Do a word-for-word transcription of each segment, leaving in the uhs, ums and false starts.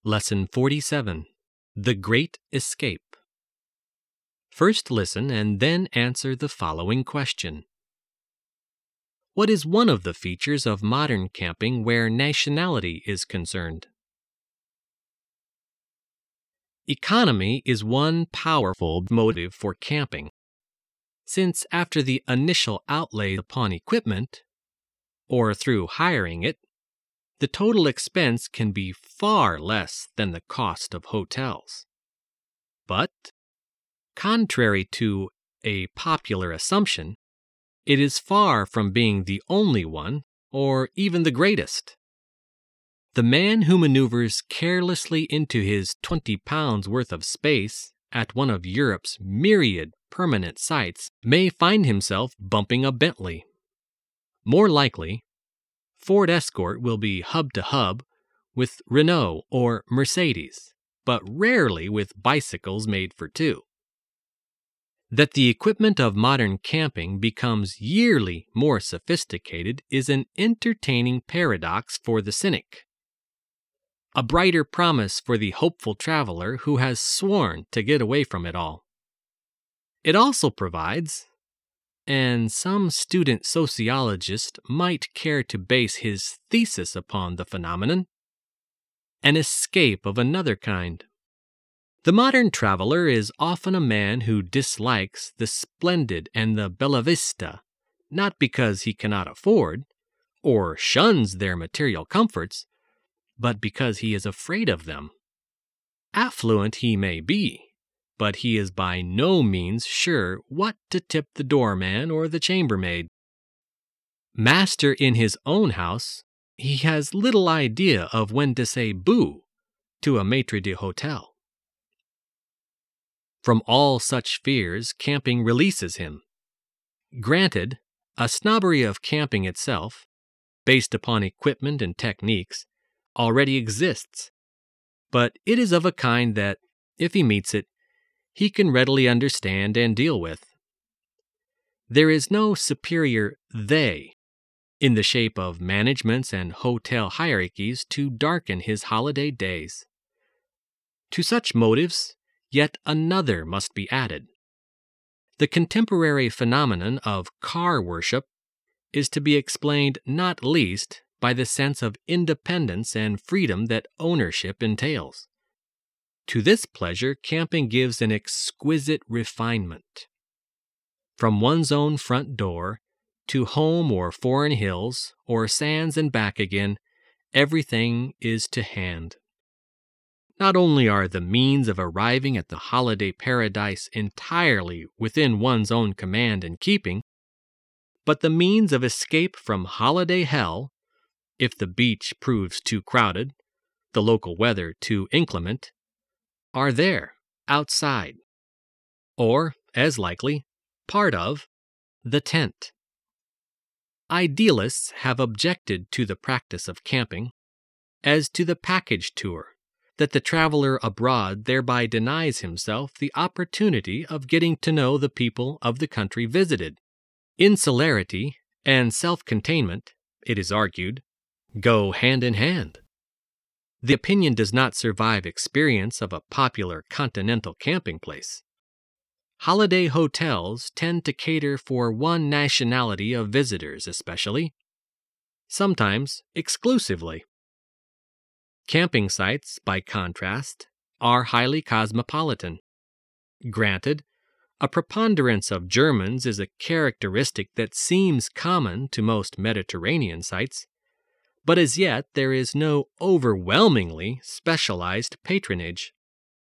Lesson forty-seven. The Great Escape. First listen and then answer the following question. What is one of the features of modern camping where nationality is concerned? Economy is one powerful motive for camping, since after the initial outlay upon equipment, or through hiring it, the total expense can be far less than the cost of hotels. But, contrary to a popular assumption, it is far from being the only one, or even the greatest. The man who maneuvers carelessly into his twenty pounds worth of space at one of Europe's myriad permanent sites may find himself bumping a Bentley. More likely, Ford Escort will be hub-to-hub with Renault or Mercedes, but rarely with bicycles made for two. That the equipment of modern camping becomes yearly more sophisticated is an entertaining paradox for the cynic, a brighter promise for the hopeful traveler who has sworn to get away from it all. It also provides, and some student sociologist might care to base his thesis upon the phenomenon, an escape of another kind. The modern traveler is often a man who dislikes the splendid and the bella vista, not because he cannot afford, or shuns their material comforts, but because he is afraid of them. Affluent he may be, but he is by no means sure what to tip the doorman or the chambermaid. Master in his own house, he has little idea of when to say boo to a maitre d'hotel. From all such fears, camping releases him. Granted, a snobbery of camping itself, based upon equipment and techniques, already exists, but it is of a kind that, if he meets it, he can readily understand and deal with. There is no superior they in the shape of managements and hotel hierarchies to darken his holiday days. To such motives, yet another must be added. The contemporary phenomenon of car worship is to be explained not least by the sense of independence and freedom that ownership entails. To this pleasure, camping gives an exquisite refinement. From one's own front door to home or foreign hills or sands and back again, everything is to hand. Not only are the means of arriving at the holiday paradise entirely within one's own command and keeping, but the means of escape from holiday hell, if the beach proves too crowded, the local weather too inclement, are there, outside, or, as likely, part of, the tent. Idealists have objected to the practice of camping, as to the package tour, that the traveler abroad thereby denies himself the opportunity of getting to know the people of the country visited. Insularity and self-containment, it is argued, go hand in hand. The opinion does not survive experience of a popular continental camping place. Holiday hotels tend to cater for one nationality of visitors especially, sometimes exclusively. Camping sites, by contrast, are highly cosmopolitan. Granted, a preponderance of Germans is a characteristic that seems common to most Mediterranean sites, but as yet there is no overwhelmingly specialized patronage.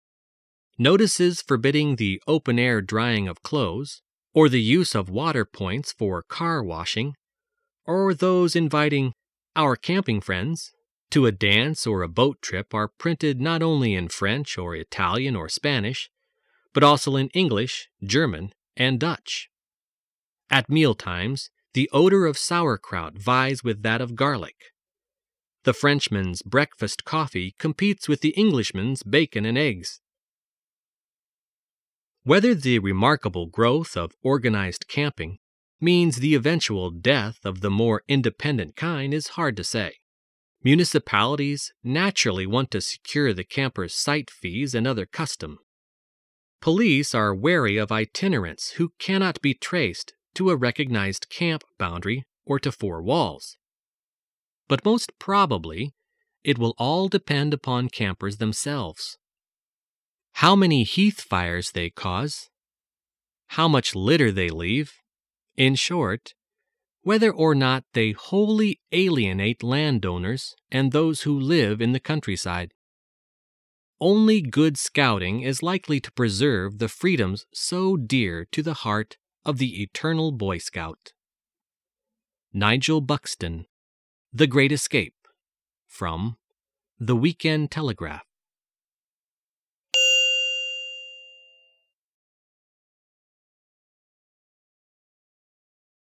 Notices forbidding the open-air drying of clothes, or the use of water points for car washing, or those inviting our camping friends to a dance or a boat trip are printed not only in French or Italian or Spanish, but also in English, German, and Dutch. At mealtimes, the odor of sauerkraut vies with that of garlic. The Frenchman's breakfast coffee competes with the Englishman's bacon and eggs. Whether the remarkable growth of organized camping means the eventual death of the more independent kind is hard to say. Municipalities naturally want to secure the campers' site fees and other custom. Police are wary of itinerants who cannot be traced to a recognized camp boundary or to four walls. But most probably, it will all depend upon campers themselves. How many heath fires they cause, how much litter they leave, in short, whether or not they wholly alienate landowners and those who live in the countryside. Only good scouting is likely to preserve the freedoms so dear to the heart of the eternal Boy Scout. Nigel Buxton, The Great Escape, from The Weekend Telegraph.